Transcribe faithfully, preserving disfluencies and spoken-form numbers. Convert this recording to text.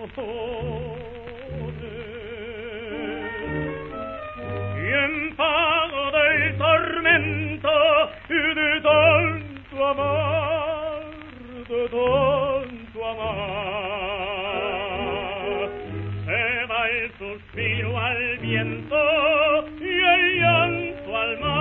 y en pago del tormento de tanto amar, de tanto amar, se va el suspiro al viento y el llanto al mar.